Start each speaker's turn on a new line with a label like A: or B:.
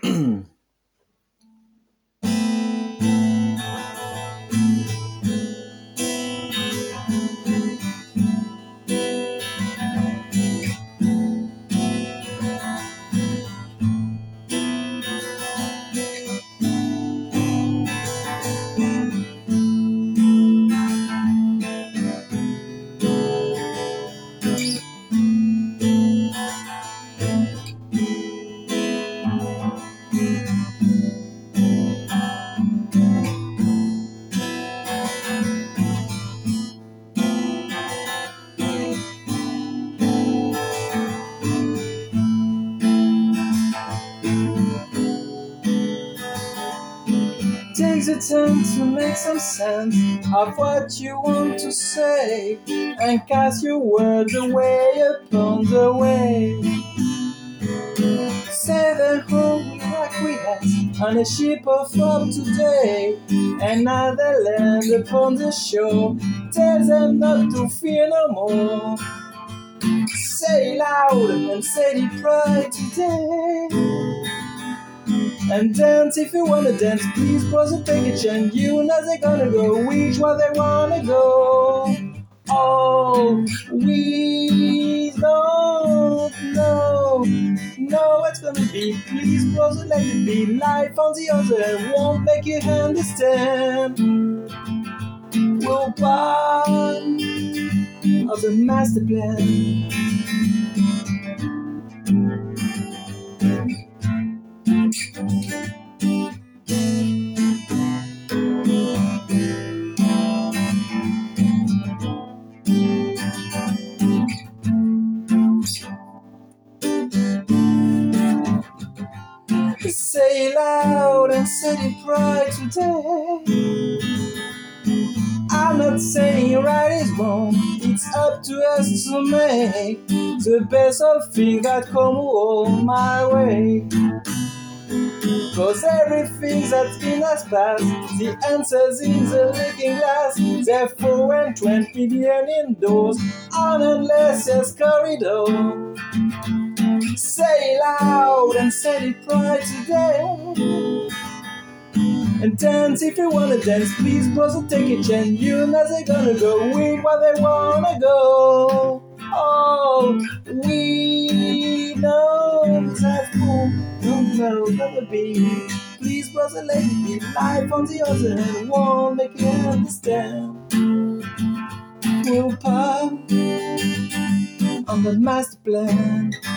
A: Take the time to make some sense of what you want to say, and cast your words away upon the wave. Say them home like we had on a ship of hope today, another land upon the shore. Tell them not to fear no more. Say it loud and say it proud today. And dance if you wanna dance, please pause and take a chance. You know they're gonna go which way they wanna go. Oh, we don't know what's gonna be. Please pause and let it be. Life on the other hand won't make you understand. We're part of the master plan. Say it loud and say it right today. I'm not saying right is wrong, it's up to us to make the best of things that come all my way. Cause everything that's in us past, the answer's in the looking glass. Therefore when 20 million indoors on endless corridor. Say it loud and say it proud today. And dance if you wanna dance, please pause and take a chance. You know they're gonna go with where they wanna go. Oh, we know that fool don't know never be. Please pause and let it be. Life on the other hand won't make you understand. We'll part on the master plan.